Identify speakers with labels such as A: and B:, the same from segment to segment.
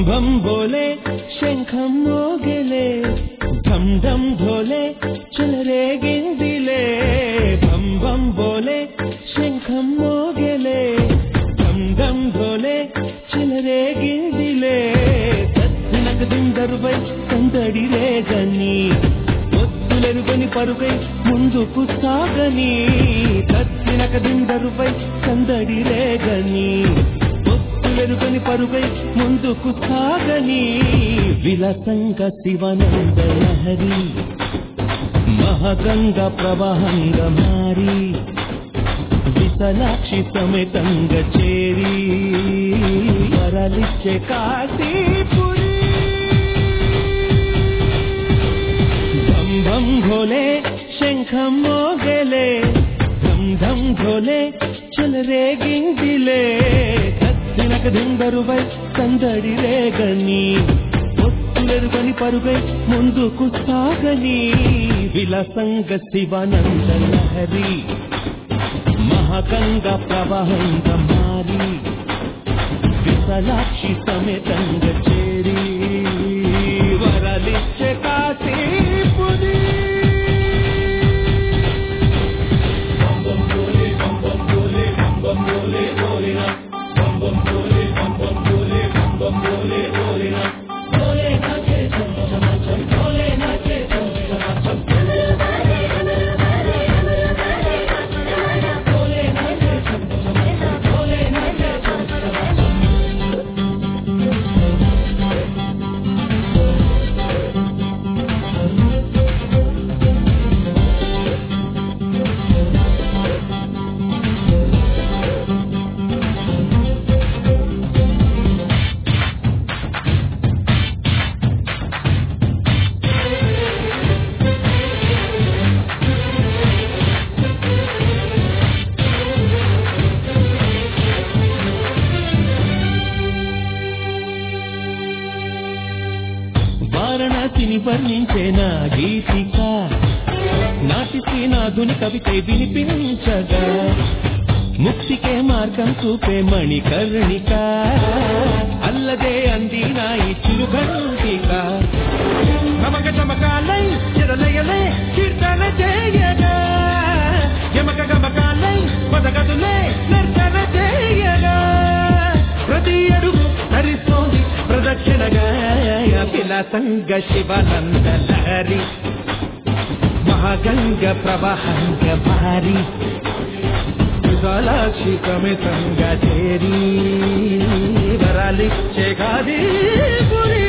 A: భం భోలే శంఖం మోగెలే ఢం ఢం ఢోలే చెలరేగిందిలే భం భం భోలే శంఖం మోగెలే ఢం ఢం ఢోలే చెలరేగిందిలే తత్తినక దిందరువై సందడి రేగని ఒత్తులెరుగని పరుగై ముందుకు సాగని తత్తినక దిందరువై సందడి రేగని వెలుగని పరుగై ముందుకు సాగని విలసంగ శివనంద లహరి మహగంగ ప్రవాహంగ మారి విశాలాక్షి సమేతంగ చేరి వరలిచ్చే కాశీపురి ఢం ఢం ఢోలే శంఖం మోగెలే ఢం ఢం ఢోలే చెలరేగిందిలే దినక దిందరువై సందడి రేగని ఒత్తులెరుగని పరుగై ముందుకు సాగని విలసంగ శివానంద లహరి మహగంగ ప్రవాహంగ మారి విశాలాక్షి సమేతంగ చేరి వరలిచ్చే కాశీపురి వారణాసిని వర్ణించే నా గీతిక నాటి శ్రీనాథుని కవితే వినిపించగా ముక్తికే మార్గం చూపే మణికర్ణిక అల్లదే అంది నా ఈ చిరుగంటిక గమక చమకాలై చిరలయలే కీర్తన చేయగా యమక గమకాలై పదగదులే నర్తన చేయగా ప్రతి అడుగు హరిస్తోంది ప్రదక్షిణగా విలసంగ శివానంద లహరి మహాగంగ ప్రవాహంగ భారీ విశాలాక్షి సమేతంగ చేరి వరాలిచ్చే కాశీపురి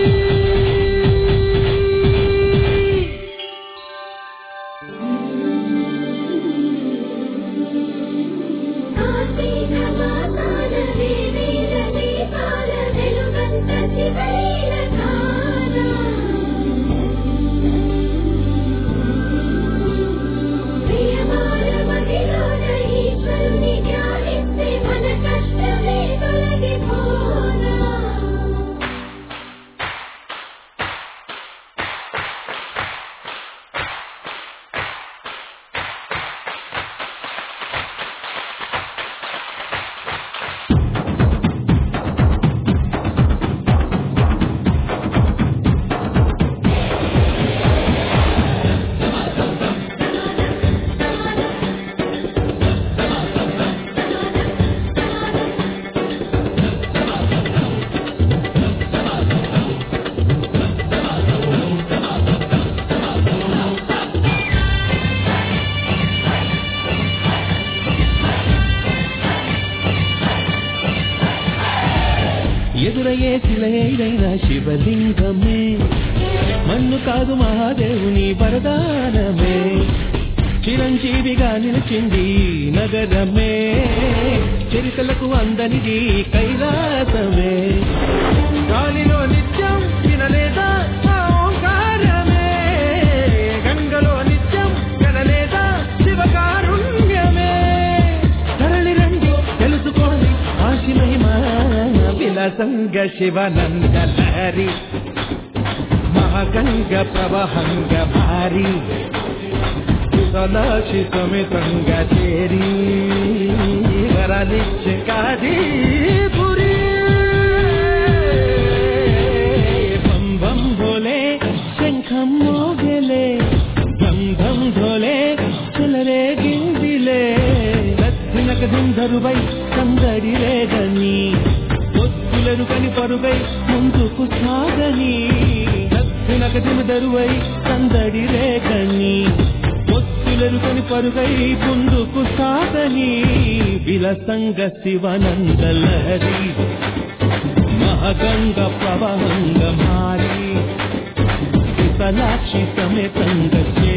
A: ఎదురయ్యే శిలైన శివలింగమే మన్ను కాదు మహాదేవుని వరదానమే చిరంజీవిగా నిలిచింది నగరమే చరితలకు అందనిది కైలాసమే గాలిలో నిత్యం వినలేదా ఓంకారమే గంగలో నిత్యం కనలేదా శివకారుణ్యమే తరలి రండి తెలుసుకోండి ఆశి మహిమ విలసంగ శివానంద లహరి మహాగంగ ప్రవాహంగ భారీ విశాలాక్షి సమేతంగ చేరి వరాలిచ్చే కాశీపురి కరువై సందడి రేగని ఒత్తులెరుకని పరుగై ముందుకు సాగని నగదిమ దరువై సందడి రేగని ఒత్తులెరుకని పరుగై ముందుకు సాగని విలసంగ శివనందలహరి మహగంగ ప్రవహంగ మారి విశాలాక్షి సమేతంగ